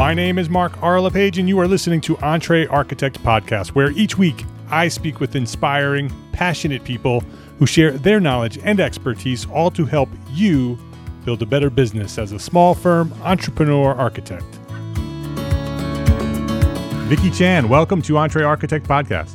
My name is Mark R. LePage, and you are listening to EntreArchitect Podcast, where each week I speak with inspiring, passionate people who share their knowledge and expertise, all to help you build a better business as a small firm entrepreneur architect. Vicky Chan, welcome to EntreArchitect Podcast.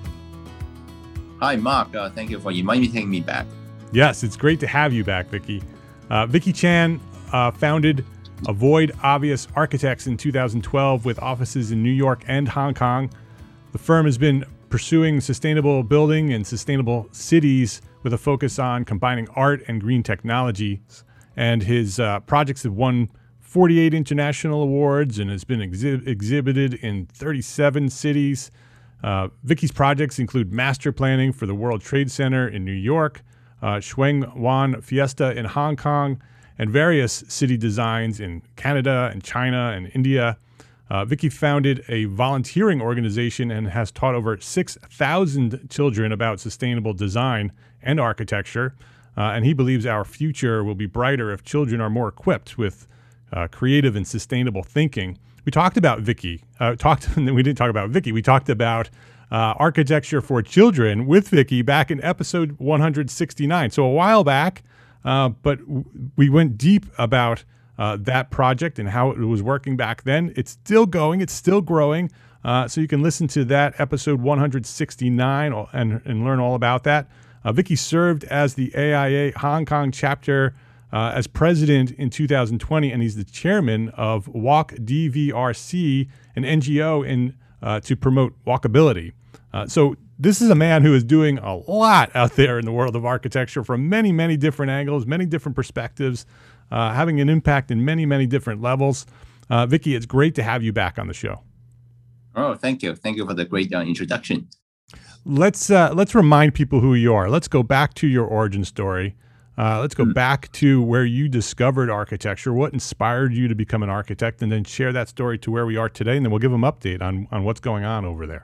Hi, Mark. Thank you for inviting me back. Yes, it's great to have you back, Vicky. Vicky Chan founded Avoid Obvious Architects in 2012 with offices in New York and Hong Kong. The firm has been pursuing sustainable building and sustainable cities with a focus on combining art and green technologies. And his projects have won 48 international awards and has been exhibited in 37 cities. Vicky's projects include master planning for the World Trade Center in New York, Shuang Wan Fiesta in Hong Kong, and various city designs in Canada and China and India. Vicky founded a volunteering organization and has taught over 6,000 children about sustainable design and architecture. And he believes our future will be brighter if children are more equipped with creative and sustainable thinking. We talked about Vicky. We didn't talk about Vicky. We talked about architecture for children with Vicky back in episode 169. So a while back, but we went deep about that project and how it was working back then. It's still going. It's still growing. So you can listen to that episode 169 and learn all about that. Vicky served as the AIA Hong Kong chapter as president in 2020, and he's the chairman of Walk DVRC, an NGO to promote walkability. So this is a man who is doing a lot out there in the world of architecture from many, many different angles, many different perspectives, having an impact in many, many different levels. Vicky, it's great to have you back on the show. Oh, thank you. Thank you for the great introduction. Let's remind people who you are. Let's go back to your origin story. Let's go back to where you discovered architecture, what inspired you to become an architect, and then share that story to where we are today, and then we'll give them an update on what's going on over there.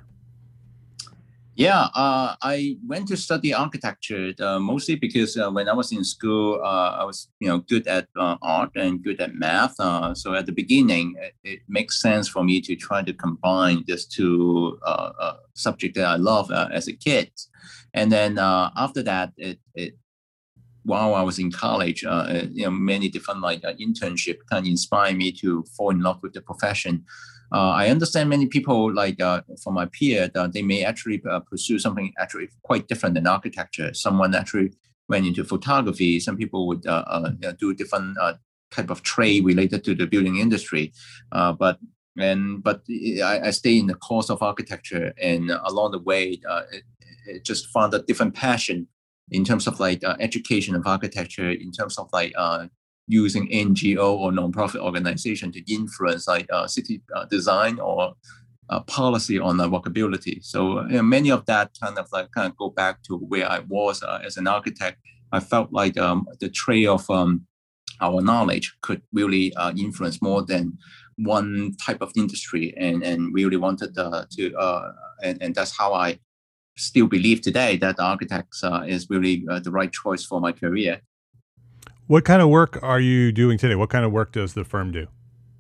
Yeah, I went to study architecture mostly because when I was in school, I was good at art and good at math. So at the beginning, it makes sense for me to try to combine these two subjects that I love as a kid. And then after that, while I was in college, many different internship kind of inspired me to fall in love with the profession. I understand many people from my peer that they may actually pursue something actually quite different than architecture. Someone actually went into photography. Some people would do different type of trade related to the building industry. But I stay in the course of architecture, and along the way, it just found a different passion in terms of education of architecture, in terms of using NGO or nonprofit organization to influence city design or policy on walkability. So many of that kind of go back to where I was as an architect. I felt like the trade of our knowledge could really influence more than one type of industry, and really wanted and that's how I still believe today that architects is really the right choice for my career. What kind of work are you doing today? What kind of work does the firm do?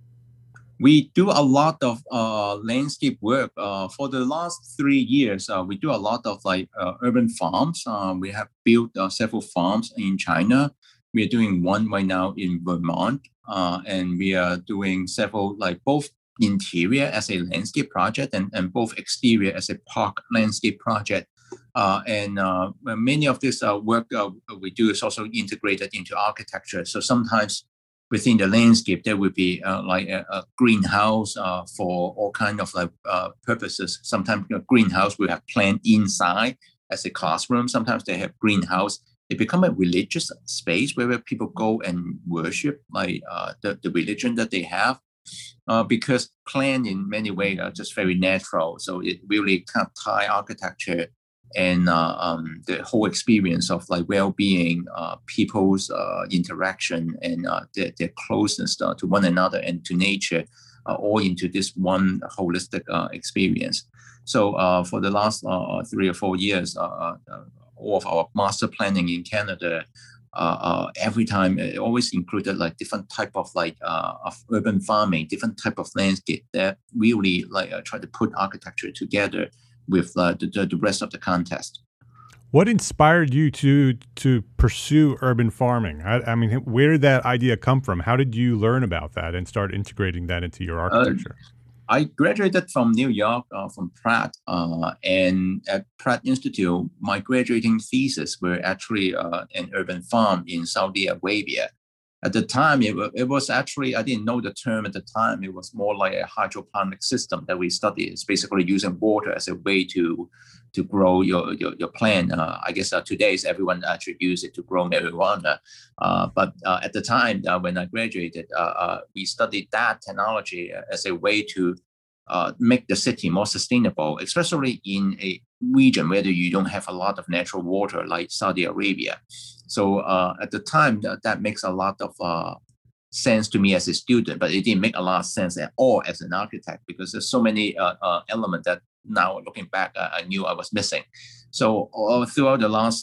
We do a lot of landscape work. For the last 3 years, we do a lot of urban farms. We have built several farms in China. We are doing one right now in Vermont, and we are doing several both interior as a landscape project and both exterior as a park landscape project. And many of this work we do is also integrated into architecture. So sometimes within the landscape, there will be a greenhouse for all kinds of purposes. Sometimes a greenhouse will have plant inside as a classroom. Sometimes they have greenhouse. It become a religious space where people go and worship the religion that they have. Because plant in many ways are just very natural. So it really kind of tie architecture and the whole experience of well-being, people's interaction, and their closeness to one another and to nature, all into this one holistic experience. So for the last 3 or 4 years, all of our master planning in Canada every time it always included like different type of of urban farming, different type of landscape that really try to put architecture together with the rest of the contest. What inspired you to pursue urban farming? I mean, where did that idea come from? How did you learn about that and start integrating that into your architecture? I graduated from New York, from Pratt, and at Pratt Institute, my graduating thesis were actually an urban farm in Saudi Arabia. At the time, it was actually, I didn't know the term at the time. It was more like a hydroponic system that we studied. It's basically using water as a way to grow your plant. I guess today's everyone actually use it to grow marijuana. But at the time when I graduated, we studied that technology as a way to make the city more sustainable, especially in a region where you don't have a lot of natural water like Saudi Arabia. So at the time, that makes a lot of sense to me as a student, but it didn't make a lot of sense at all as an architect because there's so many elements that now looking back, I knew I was missing. So throughout the last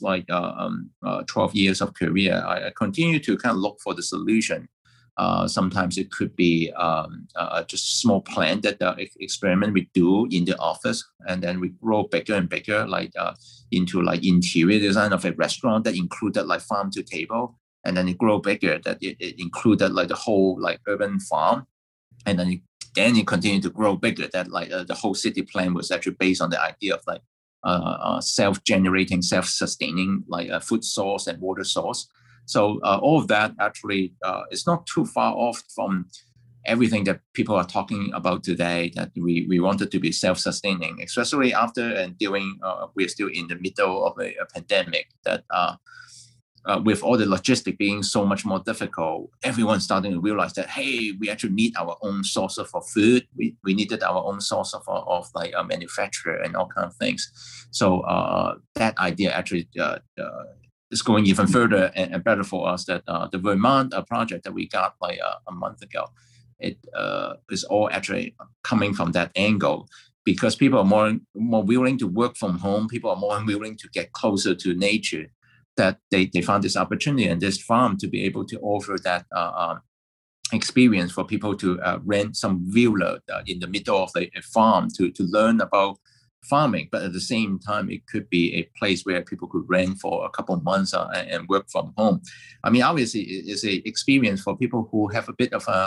12 years of career, I continue to kind of look for the solution. Sometimes it could be just small plant that experiment we do in the office, and then we grow bigger and bigger, into interior design of a restaurant that included farm to table, and then it grow bigger that it included the whole urban farm, and then it continued to grow bigger that the whole city plan was actually based on the idea of self-generating, self-sustaining food source and water source. So all of that actually is not too far off from everything that people are talking about today, that we wanted to be self-sustaining, especially after and during, we're still in the middle of a pandemic, that with all the logistics being so much more difficult, everyone's starting to realize that, hey, we actually need our own source of food. We needed our own source of a manufacturer and all kinds of things. So that idea actually is going even further and better for us. That the Vermont project that we got a month ago, it is all actually coming from that angle, because people are more willing to work from home. People are more willing to get closer to nature. That they found this opportunity and this farm to be able to offer that experience for people to rent some villa in the middle of a farm to learn about farming. But at the same time, it could be a place where people could rent for a couple of months and work from home. I mean, obviously, it's an experience for people who have a bit of a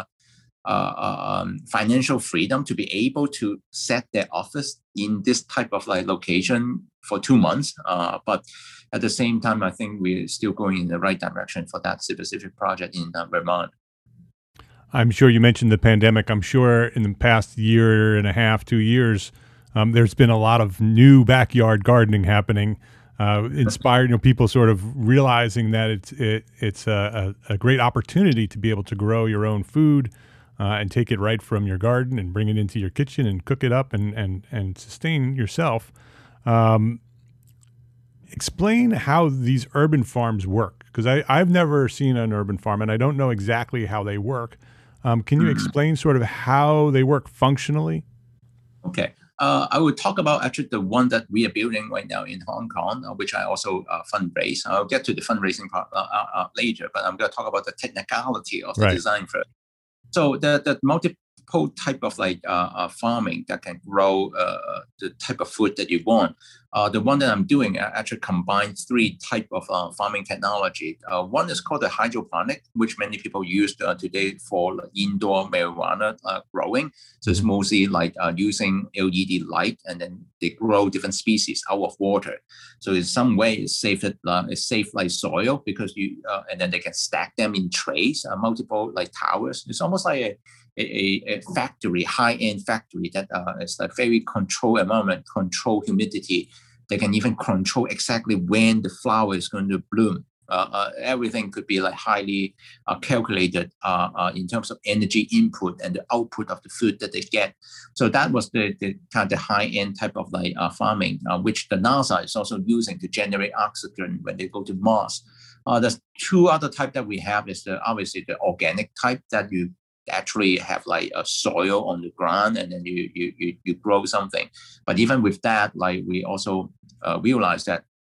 financial freedom to be able to set their office in this type of location for 2 months. But at the same time, I think we're still going in the right direction for that specific project in Vermont. I'm sure you mentioned the pandemic. I'm sure in the past year and a half, 2 years, there's been a lot of new backyard gardening happening, inspired people sort of realizing that it's a great opportunity to be able to grow your own food and take it right from your garden and bring it into your kitchen and cook it up and sustain yourself. Explain how these urban farms work, because I've never seen an urban farm and I don't know exactly how they work. Can you explain sort of how they work functionally? Okay. I will talk about actually the one that we are building right now in Hong Kong, which I also fundraise. I'll get to the fundraising part later, but I'm going to talk about the technicality of the design first. So the multiple type of farming that can grow the type of food that you want. The one that I'm doing actually combines 3 type of farming technology. One is called the hydroponic, which many people use today for indoor marijuana growing. So it's mostly using LED light, and then they grow different species out of water. So in some way, it's safe like soil, because and then they can stack them in trays, multiple towers. It's almost like a factory, high-end factory that is very controlled environment, control humidity. They can even control exactly when the flower is going to bloom. Everything could be highly calculated in terms of energy input and the output of the food that they get. So that was the kind of high-end type of farming, which the NASA is also using to generate oxygen when they go to Mars. There's 2 other types that we have. Is obviously the organic type, that you actually have a soil on the ground and then you grow something. But even with that, we also realize that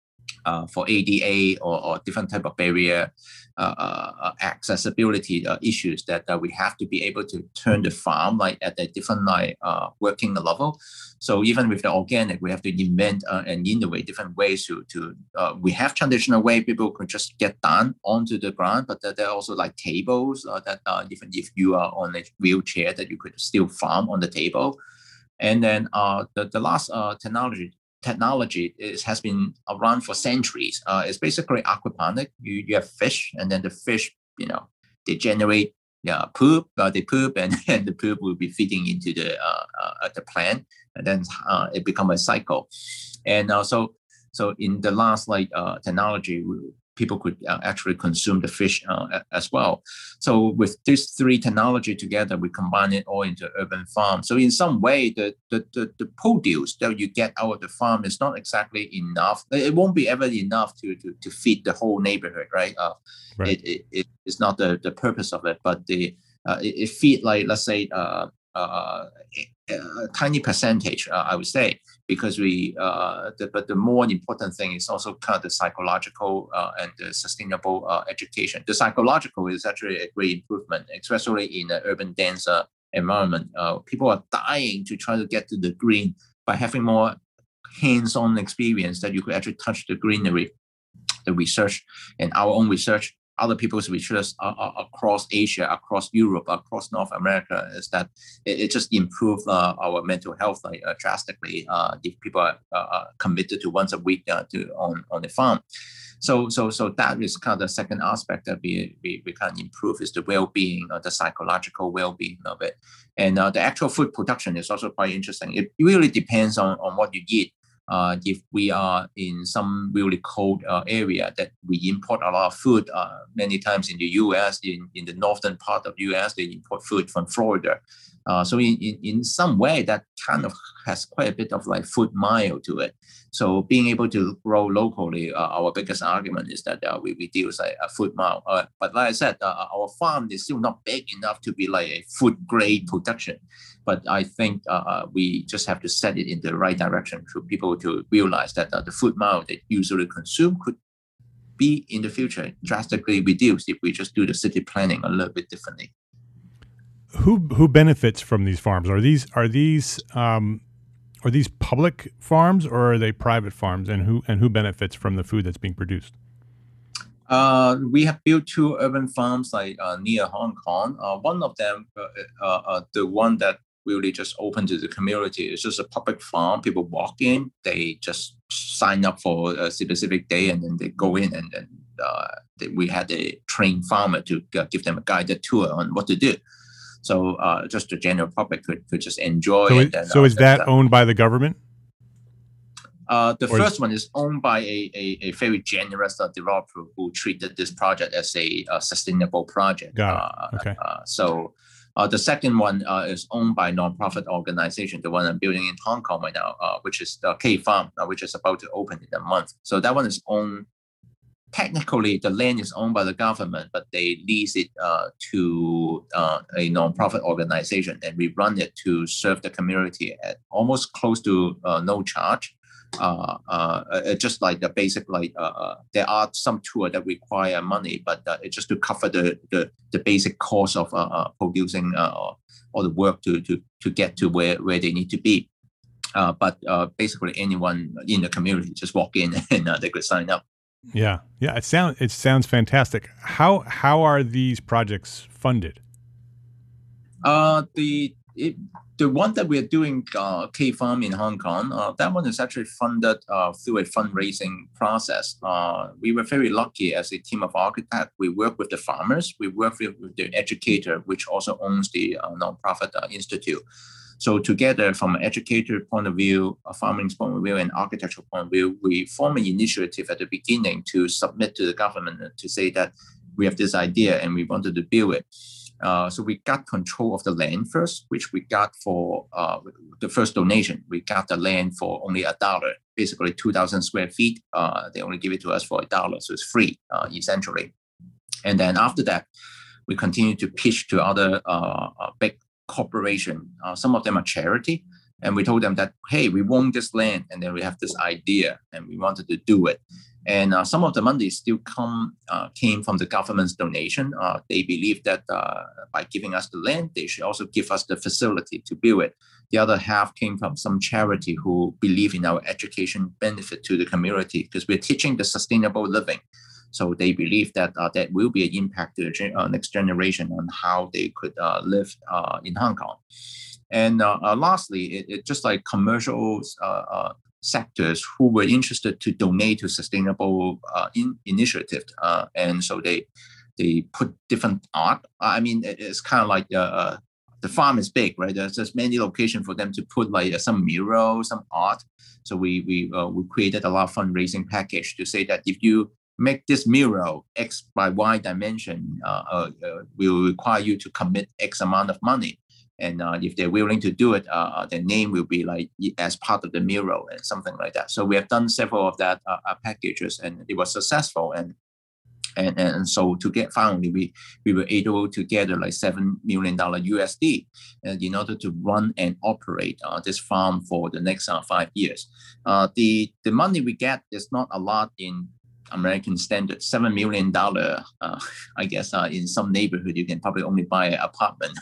for ADA or different type of barrier accessibility issues that we have to be able to turn the farm like at a different working level. So even with the organic, we have to invent and innovate different ways to we have traditional way people could just get down onto the ground, but there are also like tables that even if you are on a wheelchair that you could still farm on the table. And then the last technology has been around for centuries. It's basically aquaponic. You have fish, and then the fish, they generate poop. They poop, and the poop will be feeding into the plant, and then it becomes a cycle. And so in the last technology, people could actually consume the fish as well. So with these three technology together, we combine it all into urban farm. So in some way, the produce that you get out of the farm is not exactly enough. It won't be ever enough to feed the whole neighborhood, right? Right. It's not the purpose of it, but it feed let's say a tiny percentage, I would say, because but the more important thing is also kind of the psychological and the sustainable education. The psychological is actually a great improvement, especially in an urban dense environment. People are dying to try to get to the green by having more hands-on experience that you could actually touch the greenery. The research and our own research, other people's research across Asia, across Europe, across North America, is that it just improved our mental health drastically if people are committed to once a week on the farm. So that is kind of the second aspect that we can improve is the well-being, the psychological well-being of it. And the actual food production is also quite interesting. It really depends on what you eat. If we are in some really cold area that we import a lot of food, many times in the U.S., in the northern part of the U.S., they import food from Florida. So in some way, that kind of has quite a bit of food mile to it. So being able to grow locally, our biggest argument is that we reduce a food mile. But like I said, our farm is still not big enough to be like a food grade production. But I think we just have to set it in the right direction for people to realize that the food mile they usually consume could be in the future drastically reduced if we just do the city planning a little bit differently. Who benefits from these farms? Are these public farms or are they private farms? And who benefits from the food that's being produced? We have built two urban farms near Hong Kong. One of them, the one that really just open to the community, is just a public farm. People walk in, they just sign up for a specific day, and then they go in, and then we had a trained farmer to give them a guided tour on what to do. So just the general public could just enjoy. So is that owned by the government? The first one is owned by a very generous developer who treated this project as a sustainable project. Got it. Okay. So the second one is owned by a nonprofit organization, the one I'm building in Hong Kong right now, which is the K Farm, which is about to open in a month. So that one is owned. Technically, the land is owned by the government, but they lease it to a nonprofit organization, and we run it to serve the community at almost close to no charge. Just like the basic, there are some tours that require money, but it's just to cover the basic cost of producing all the work to get to where they need to be. But basically, anyone in the community just walk in and they could sign up. Yeah. It sounds fantastic. How are these projects funded? The one that we're doing, K Farm in Hong Kong, that one is actually funded through a fundraising process. We were very lucky as a team of architects. We work with the farmers. We work with the educator, which also owns the nonprofit institute. So together, from an educator point of view, a farming point of view, and architectural point of view, we form an initiative at the beginning to submit to the government to say that we have this idea and we wanted to build it. So we got control of the land first, which we got for the first donation. We got the land for only $1, basically 2,000 square feet. They only give it to us for $1, so it's free, essentially. And then after that, we continue to pitch to other big corporation. Some of them are charity. And we told them that, hey, we won this land, and then we have this idea, and we wanted to do it. And some of the money still came from the government's donation. They believe that by giving us the land, they should also give us the facility to build it. The other half came from some charity who believe in our education benefit to the community, because we're teaching the sustainable living. So they believe that that will be an impact to the next generation on how they could live in Hong Kong. And lastly, it just like commercial sectors who were interested to donate to sustainable initiative. And so they put different art. I mean, it's kind of like the farm is big, right? There's many locations for them to put like some mural, some art. So we created a lot of fundraising package to say that if you make this mural X by Y dimension, we will require you to commit X amount of money. And if they're willing to do it, their name will be like as part of the mural and something like that. So we have done several of that packages, and it was successful. And so to get finally, we were able to gather like $7 million USD in order to run and operate this farm for the next 5 years. The money we get is not a lot in American standard. $7 million, I guess in some neighborhood you can probably only buy an apartment.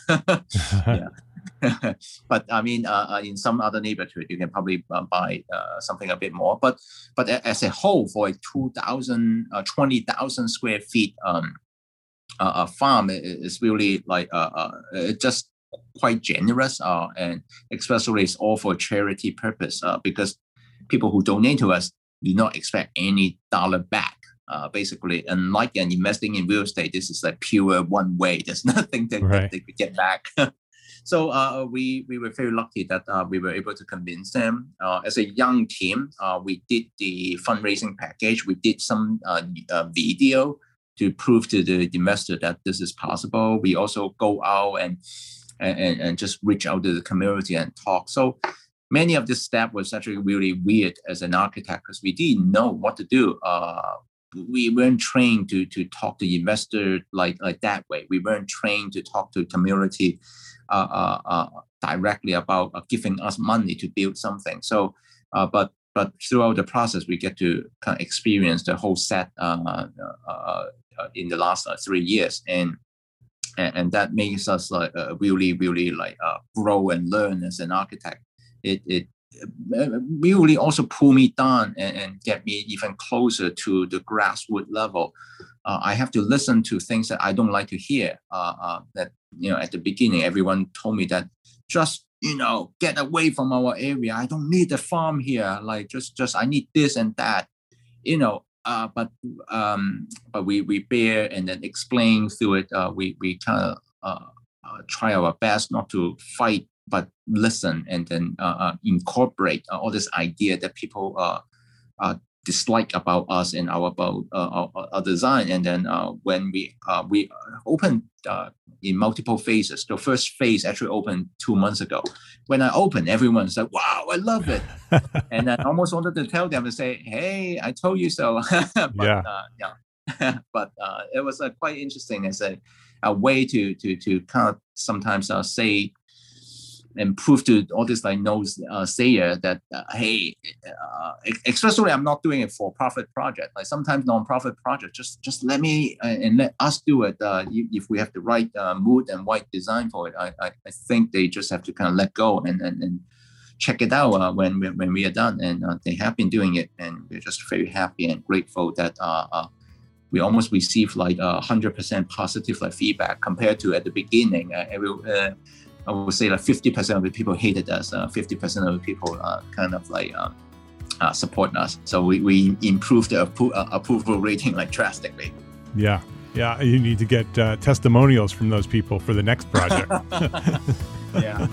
But I mean, in some other neighborhood you can probably buy something a bit more. But as a whole, for a 20,000 square feet a farm is really like just quite generous, and especially it's all for charity purpose, because people who donate to us do not expect any dollar back. Basically, unlike investing in real estate, this is like pure one way. There's nothing that they could get back. So we were very lucky that we were able to convince them. As a young team, we did the fundraising package. We did some video to prove to the investor that this is possible. We also go out and just reach out to the community and talk. So many of this step was actually really weird as an architect, because we didn't know what to do. We weren't trained to talk to investors like that way. We weren't trained to talk to community directly about giving us money to build something. So, but throughout the process, we get to kind of experience the whole set in the last 3 years, and that makes us like really like grow and learn as an architect. It really also pull me down and get me even closer to the grassroots level. I have to listen to things that I don't like to hear. That at the beginning, everyone told me that just get away from our area. I don't need a farm here. Like just I need this and that. But we bear and then explain through it. We kind of try our best not to fight, but listen and then incorporate all this idea that people dislike about us and our design. And then when we opened in multiple phases, the first phase actually opened 2 months ago. When I opened, everyone's like, "Wow, I love it!" And I almost wanted to tell them to say, "Hey, I told you so." But but it was quite interesting as a way to kind of sometimes say and prove to all this like sayer that hey, especially I'm not doing a for-profit project. Like sometimes non-profit project, just let me and let us do it. If we have the right mood and white design for it, I think they just have to kind of let go and check it out when we are done. And they have been doing it, and we're just very happy and grateful that we almost received like 100% positive like feedback compared to at the beginning. I would say like 50% of the people hated us, 50% of the people kind of like support us. So we improved the approval rating like drastically. Yeah. You need to get testimonials from those people for the next project. Yeah.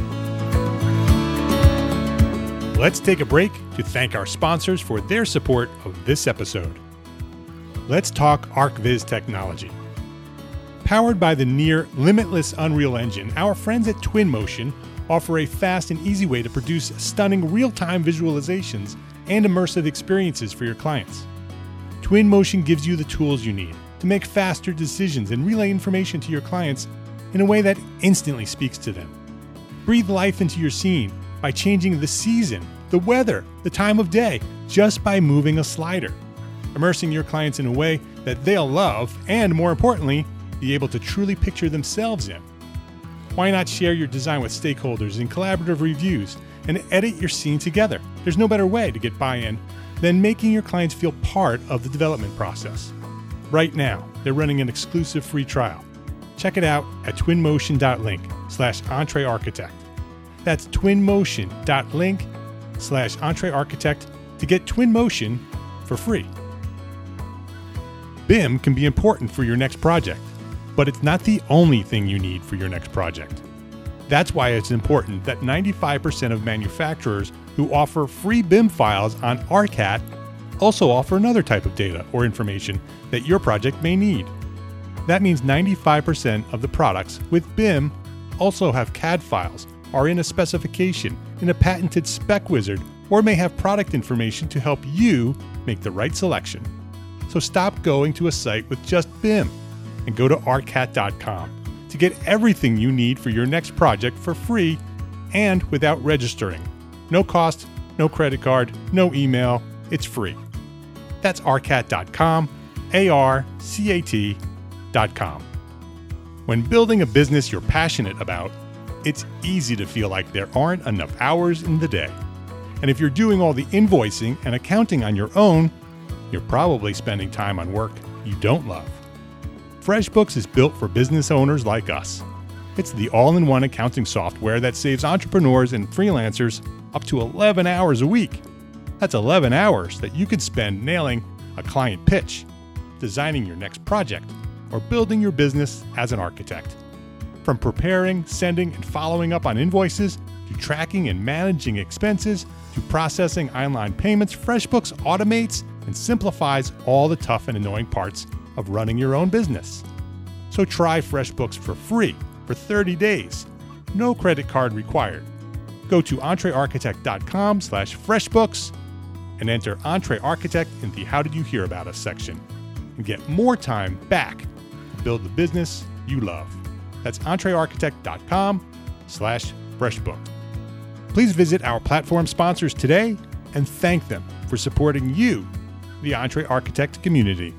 Let's take a break to thank our sponsors for their support of this episode. Let's talk ArcViz technology. Powered by the near limitless Unreal Engine, our friends at Twinmotion offer a fast and easy way to produce stunning real-time visualizations and immersive experiences for your clients. Twinmotion gives you the tools you need to make faster decisions and relay information to your clients in a way that instantly speaks to them. Breathe life into your scene by changing the season, the weather, the time of day, just by moving a slider. Immersing your clients in a way that they'll love and, more importantly, be able to truly picture themselves in. Why not share your design with stakeholders in collaborative reviews and edit your scene together? There's no better way to get buy-in than making your clients feel part of the development process. Right now, they're running an exclusive free trial. Check it out at twinmotion.link/EntreArchitect. That's twinmotion.link/EntreArchitect to get Twinmotion for free. BIM can be important for your next project, but it's not the only thing you need for your next project. That's why it's important that 95% of manufacturers who offer free BIM files on ARCAT also offer another type of data or information that your project may need. That means 95% of the products with BIM also have CAD files, are in a specification, in a patented spec wizard, or may have product information to help you make the right selection. So stop going to a site with just BIM and go to arcat.com to get everything you need for your next project for free and without registering. No cost, no credit card, no email. It's free. That's arcat.com, ARCAT.com. When building a business you're passionate about, it's easy to feel like there aren't enough hours in the day. And if you're doing all the invoicing and accounting on your own, you're probably spending time on work you don't love. FreshBooks is built for business owners like us. It's the all-in-one accounting software that saves entrepreneurs and freelancers up to 11 hours a week. That's 11 hours that you could spend nailing a client pitch, designing your next project, or building your business as an architect. From preparing, sending, and following up on invoices, to tracking and managing expenses, to processing online payments, FreshBooks automates and simplifies all the tough and annoying parts of running your own business. So try FreshBooks for free for 30 days. No credit card required. Go to entrearchitect.com/FreshBooks and enter EntreArchitect in the How Did You Hear About Us section and get more time back to build the business you love. That's entrearchitect.com/FreshBooks. Please visit our platform sponsors today and thank them for supporting you, the EntreArchitect community.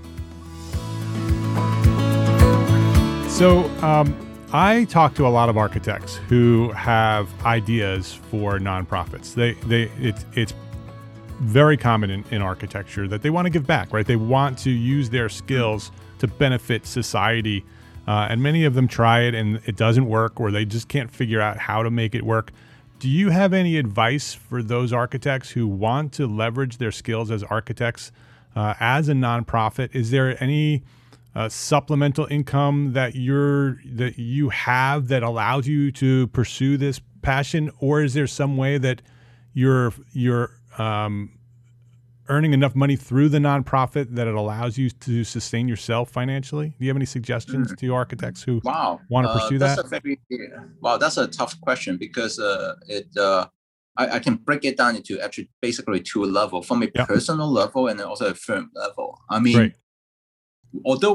So I talk to a lot of architects who have ideas for nonprofits. It's very common in architecture that they want to give back, right? They want to use their skills to benefit society. And many of them try it and it doesn't work, or they just can't figure out how to make it work. Do you have any advice for those architects who want to leverage their skills as architects as a nonprofit? Is there any supplemental income that you have that allows you to pursue this passion, or is there some way that you're earning enough money through the nonprofit that it allows you to sustain yourself financially? Do you have any suggestions to architects who want to pursue that? That's a tough question because I can break it down into actually basically two levels, from a personal level and also a firm level. I mean, right. Although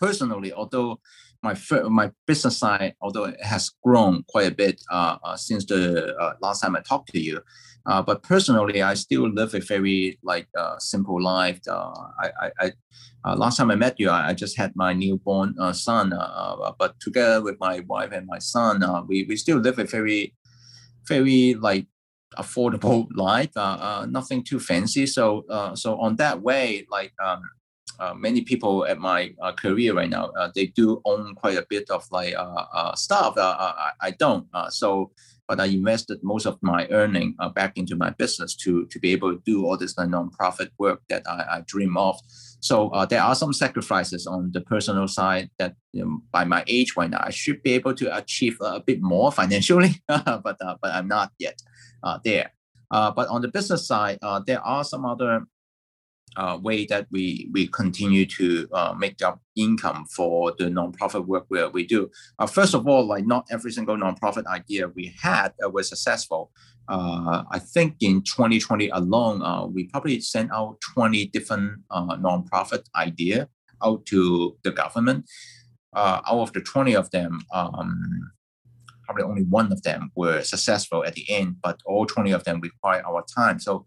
my business side, although it has grown quite a bit since the last time I talked to you, but personally, I still live a very simple life. I last time I met you, I just had my newborn son, but together with my wife and my son, we still live a very, very affordable life. Nothing too fancy. So on that way, many people at my career right now, they do own quite a bit of stuff. I don't. But I invested most of my earning back into my business to be able to do all this nonprofit work that I dream of. So there are some sacrifices on the personal side that by my age right now, I should be able to achieve a bit more financially, but I'm not yet there. But on the business side, there are some other way that we continue to make up income for the nonprofit work where we do. First of all, not every single nonprofit idea we had was successful. I think in 2020 alone, we probably sent out 20 different nonprofit idea out to the government. Out of the 20 of them, probably only one of them were successful at the end, but all 20 of them require our time. So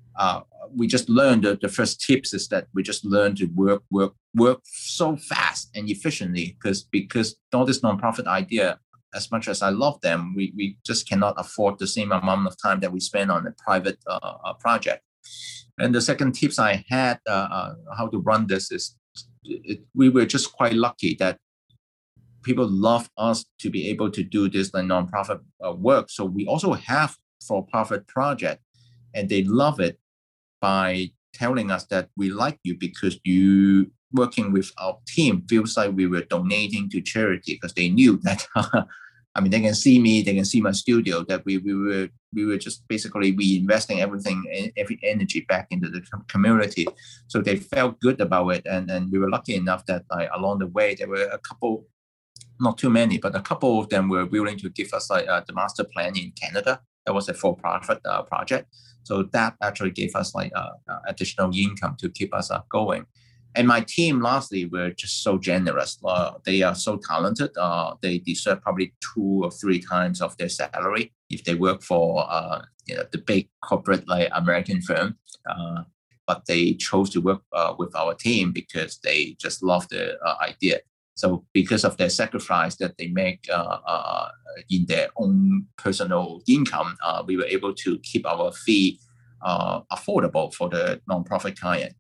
we just learned the first tips is that we just learn to work so fast and efficiently because all this nonprofit idea, as much as I love them, we just cannot afford the same amount of time that we spend on a private project. And the second tips I had how to run this is we were just quite lucky that people love us to be able to do this like nonprofit work. So we also have for-profit project, and they love it by telling us that we like you because you working with our team feels like we were donating to charity, because they knew that I mean, they can see me, they can see my studio, that we were just basically reinvesting every energy back into the community. So they felt good about it, and we were lucky enough that along the way there were a couple, not too many, but a couple of them were willing to give us the master plan in Canada. That was a for-profit project. So that actually gave us additional income to keep us going. And my team, lastly, were just so generous. They are so talented. They deserve probably 2 or 3 times of their salary if they work for the big corporate like American firm. But they chose to work with our team because they just love the idea. So because of their sacrifice that they make in their own personal income, we were able to keep our fee affordable for the nonprofit client.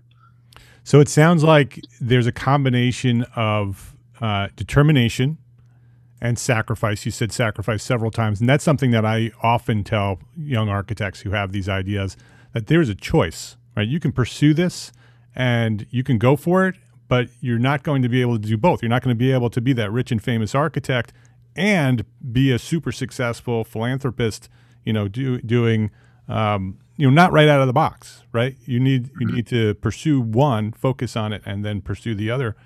So it sounds like there's a combination of determination and sacrifice. You said sacrifice several times, and that's something that I often tell young architects who have these ideas, that there's a choice, right? You can pursue this and you can go for it, but you're not going to be able to do both. You're not going to be able to be that rich and famous architect and be a super successful philanthropist, doing not right out of the box, right? You need to pursue one, focus on it, and then pursue the other.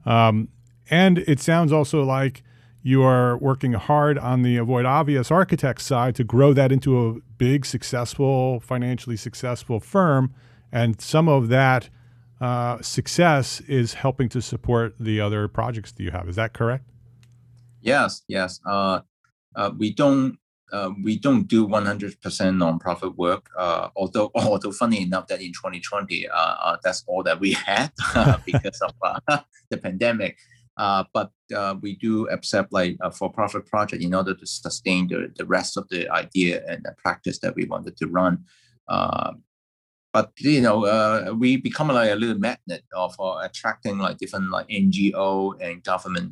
And it sounds also like you are working hard on the Avoid Obvious Architects side to grow that into a big, successful, financially successful firm. And some of that success is helping to support the other projects that you have. Is that correct? Yes. We don't do 100% nonprofit work. Although funny enough that in 2020, that's all that we had because of the pandemic. But we do accept a for-profit project in order to sustain the rest of the idea and the practice that we wanted to run. But we become a little magnet of attracting different NGO and government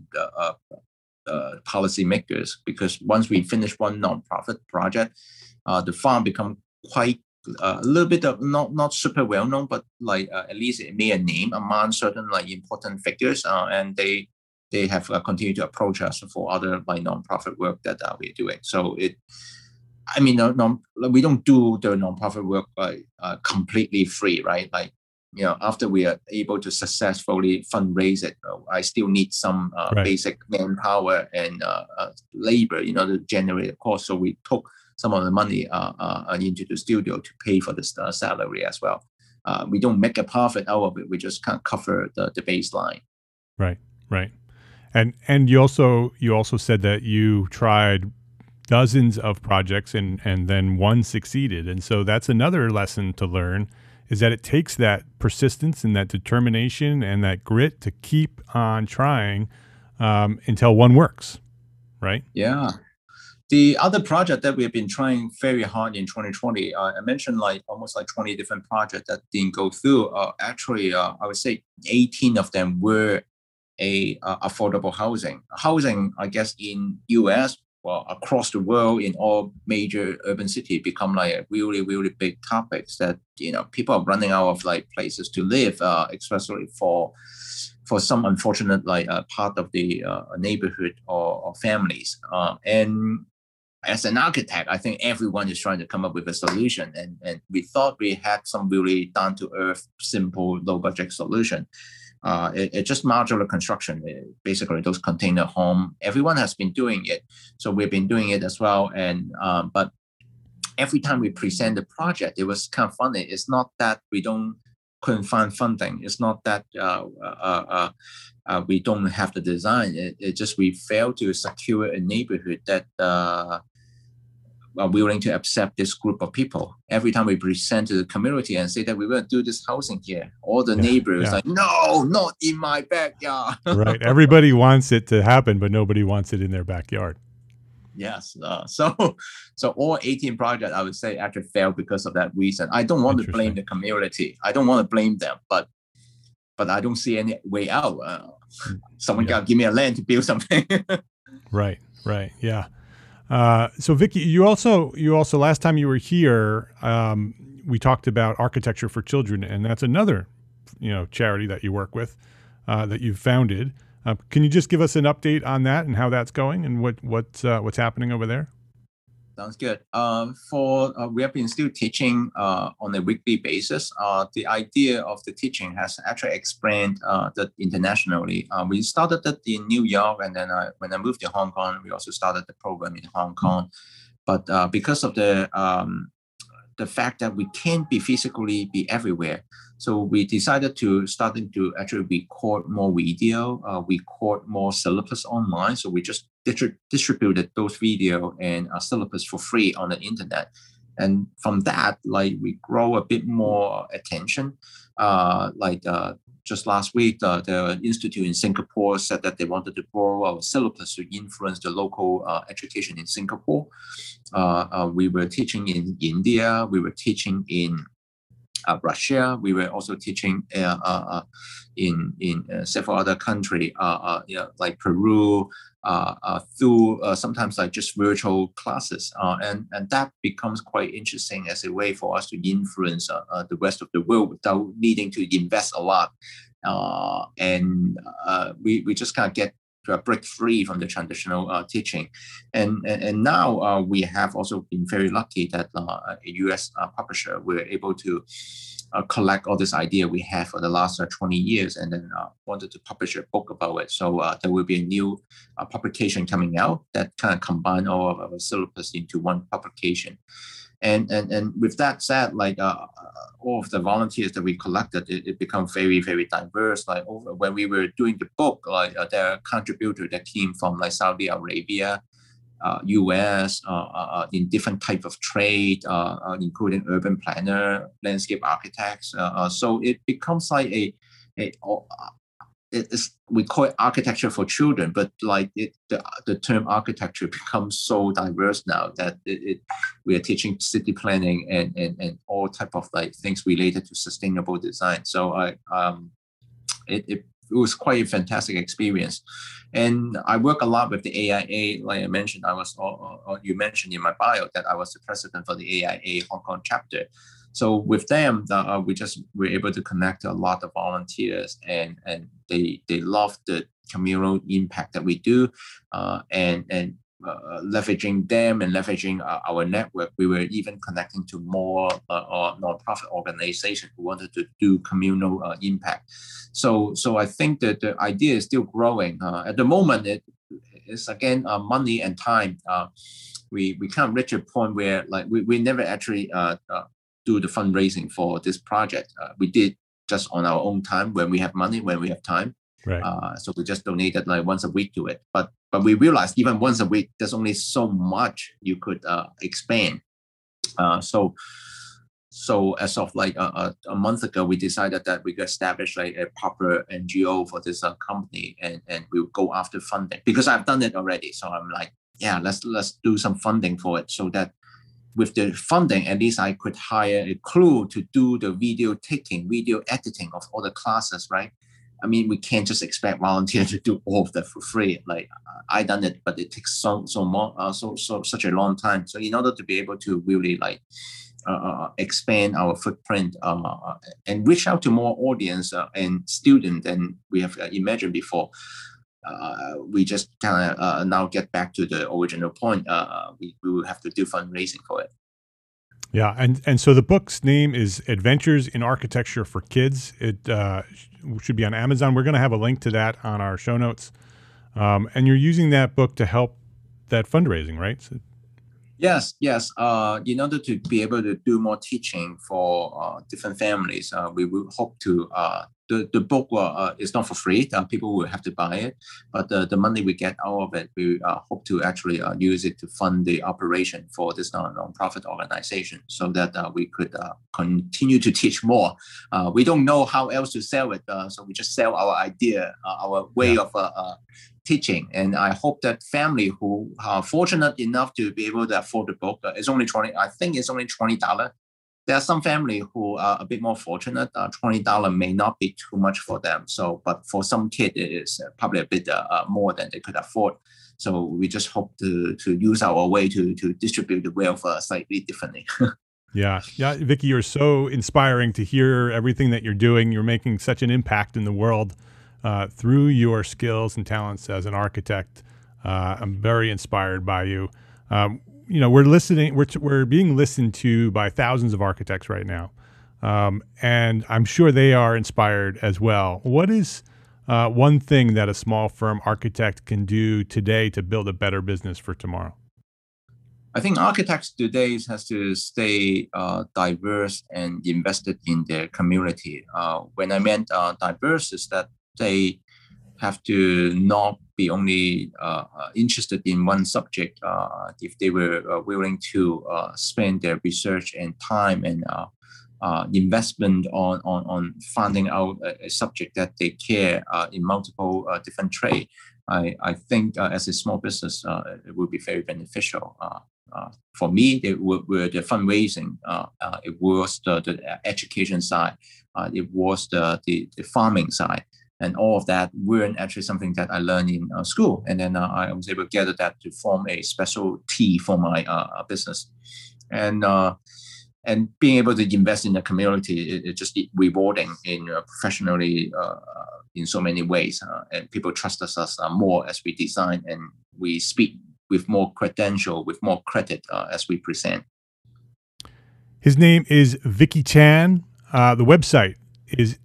policymakers, because once we finish one nonprofit project, the farm become quite a little bit of not super well known, but at least it made a name among certain important figures, and they have continued to approach us for other nonprofit work that we're doing. So we don't do the nonprofit work completely free, right? After we are able to successfully fundraise it, I still need some basic manpower and labor, to generate a cost. So we took some of the money into the studio to pay for the salary as well. We don't make a profit out of it. We just can't cover the baseline. Right. And you also said that you tried dozens of projects and then one succeeded. And so that's another lesson to learn, is that it takes that persistence and that determination and that grit to keep on trying until one works, right? Yeah. The other project that we've been trying very hard in 2020, I mentioned almost 20 different projects that didn't go through. Actually, I would say 18 of them were affordable housing. Housing, I guess, in U.S., across the world, in all major urban cities, become a really, really big topics that people are running out of places to live, especially for some unfortunate part of the neighborhood or families. And as an architect, I think everyone is trying to come up with a solution, and we thought we had some really down to earth, simple, low budget solution. It's just modular construction, basically those container home. Everyone has been doing it, so we've been doing it as well. And but every time we present the project, it was kind of funny. It's not that we couldn't find funding. It's not that we don't have the design. It just we fail to secure a neighborhood that are willing to accept this group of people. Every time we present to the community and say that we will do this housing here, all the neighbors like, no, not in my backyard. Right. Everybody wants it to happen, but nobody wants it in their backyard. Yes. So all 18 projects, I would say, actually failed because of that reason. I don't want to blame the community. I don't want to blame them, but I don't see any way out. Someone got to give me a land to build something. Right. Yeah. So Vicky, you also last time you were here, we talked about Architecture for Children, and that's another, charity that you work with, that you've founded. Can you just give us an update on that and how that's going and what's happening over there? Sounds good. We have been still teaching on a weekly basis. The idea of the teaching has actually expanded that internationally. We started it in New York, and then when I moved to Hong Kong, we also started the program in Hong Kong. But because of the fact that we can't physically be everywhere, so we decided to starting to actually record more video, record more syllabus online. So we just distributed those video and syllabus for free on the internet. And from that, we grow a bit more attention. Just last week, the institute in Singapore said that they wanted to borrow our syllabus to influence the local education in Singapore. We were teaching in India. We were teaching in Russia. We were also teaching in several other countries, like Peru, through sometimes just virtual classes, and that becomes quite interesting as a way for us to influence the rest of the world without needing to invest a lot, and we just kind of get to break free from the traditional teaching, and now we have also been very lucky that a U.S. publisher were able to collect all this idea we have for the last 20 years, and then wanted to publish a book about it. So there will be a new publication coming out that kind of combine all of our syllabus into one publication. And with that said, all of the volunteers that we collected, it becomes very, very diverse. When we were doing the book, there are contributors that came from Saudi Arabia, US, in different type of trade, including urban planner, landscape architects. So it becomes we call it architecture for children, but the term architecture becomes so diverse now that we are teaching city planning and all type of things related to sustainable design. So it was quite a fantastic experience. And I work a lot with the AIA. Like I mentioned, you mentioned in my bio that I was the president for the AIA Hong Kong chapter. So with them, we just were able to connect a lot of volunteers, and they love the communal impact that we do, and leveraging them and leveraging our network. We were even connecting to more nonprofit organizations who wanted to do communal impact. So I think that the idea is still growing. At the moment, it is again money and time. We kind of reach a point where we never actually do the fundraising for this project. We did just on our own time when we have money, when we have time. Right. So we just donated once a week to it. But we realized even once a week, there's only so much you could expand. So as of a month ago, we decided that we could establish a proper NGO for this company, and we'll go after funding, because I've done it already. So I'm let's do some funding for it, so that with the funding, at least I could hire a crew to do the video taking, video editing of all the classes, right? I mean, we can't just expect volunteers to do all of that for free. I done it, but it takes such a long time. So in order to be able to really expand our footprint and reach out to more audience and students than we have imagined before, we just kind of now get back to the original point. We will have to do fundraising for it. Yeah, and so the book's name is Adventures in Architecture for Kids. It should be on Amazon. We're going to have a link to that on our show notes. And you're using that book to help that fundraising, right? Yes. In order to be able to do more teaching for different families, we will hope to the book is not for free. People will have to buy it, but the money we get out of it, we hope to actually use it to fund the operation for this non-profit organization, so that we could continue to teach more. We don't know how else to sell it, so we just sell our idea, our way of teaching. And I hope that family who are fortunate enough to be able to afford the book, it's only I think it's only $20. There are some family who are a bit more fortunate. $20 may not be too much for them. So, but for some kid, it is probably a bit more than they could afford. So we just hope to use our way to distribute the wealth slightly differently. Yeah. Vicky, you're so inspiring to hear everything that you're doing. You're making such an impact in the world through your skills and talents as an architect. I'm very inspired by you. We're being listened to by thousands of architects right now. And I'm sure they are inspired as well. What is one thing that a small firm architect can do today to build a better business for tomorrow? I think architects today has to stay diverse and invested in their community. When I meant diverse is that they have to not be only interested in one subject. If they were willing to spend their research and time and investment on finding out a subject that they care in multiple different trades, I think as a small business, it would be very beneficial. For me, it were the fundraising, it was the education side, it was the farming side. And all of that weren't actually something that I learned in school. And then I was able to gather that to form a specialty for my business. And being able to invest in the community, it's just rewarding in professionally in so many ways. And people trust us more as we design, and we speak with more credential, with more credit as we present. His name is Vicky Chan. The website is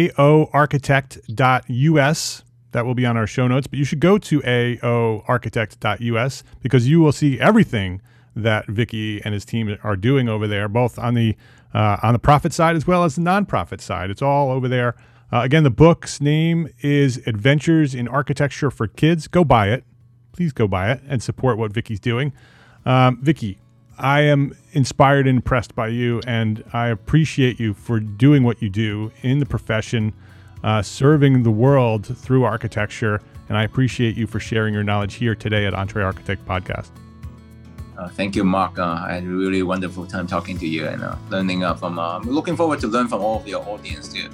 aoarchitect.us. That will be on our show notes, but you should go to aoarchitect.us because you will see everything that Vicky and his team are doing over there, both on the profit side as well as the nonprofit side. It's all over there. Again, the book's name is Adventures in Architecture for Kids. Go buy it. Please go buy it and support what Vicky's doing. Vicky, I am inspired and impressed by you, and I appreciate you for doing what you do in the profession, serving the world through architecture, and I appreciate you for sharing your knowledge here today at EntreArchitect Podcast. Thank you, Mark. I had a really wonderful time talking to you and learning from. I'm looking forward to learn from all of your audience too.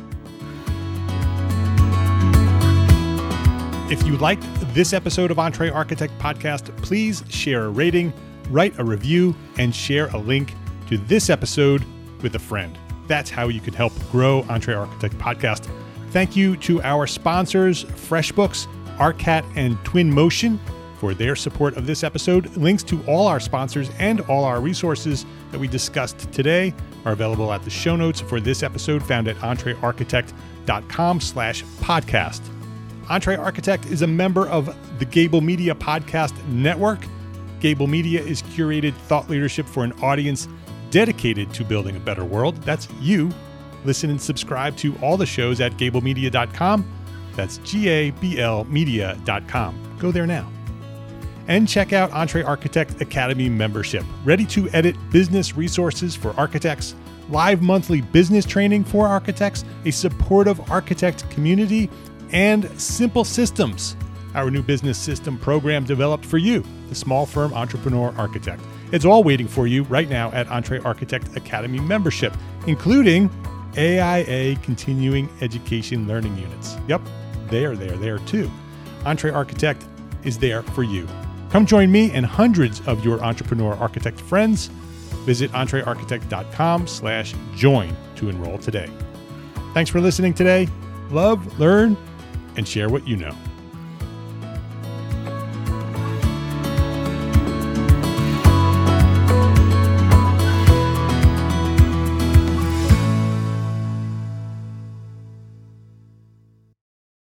If you liked this episode of EntreArchitect Podcast, please share a rating, write a review, and share a link to this episode with a friend. That's how you could help grow EntreArchitect Podcast. Thank you to our sponsors, FreshBooks, Arcat, and Twinmotion for their support of this episode. Links to all our sponsors and all our resources that we discussed today are available at the show notes for this episode found at entrearchitect.com/podcast. EntreArchitect is a member of the Gable Media Podcast Network. Gable Media is curated thought leadership for an audience dedicated to building a better world. That's you. Listen and subscribe to all the shows at gablemedia.com. That's GABL media.com. Go there now. And check out EntreArchitect Academy membership. Ready to edit business resources for architects, live monthly business training for architects, a supportive architect community, and simple systems. Our new business system program developed for you, the small firm entrepreneur architect. It's all waiting for you right now at EntreArchitect Academy membership, including AIA continuing education learning units. Yep, they are there too. EntreArchitect is there for you. Come join me and hundreds of your entrepreneur architect friends. Visit entrearchitect.com/join to enroll today. Thanks for listening today. Love, learn, and share what you know.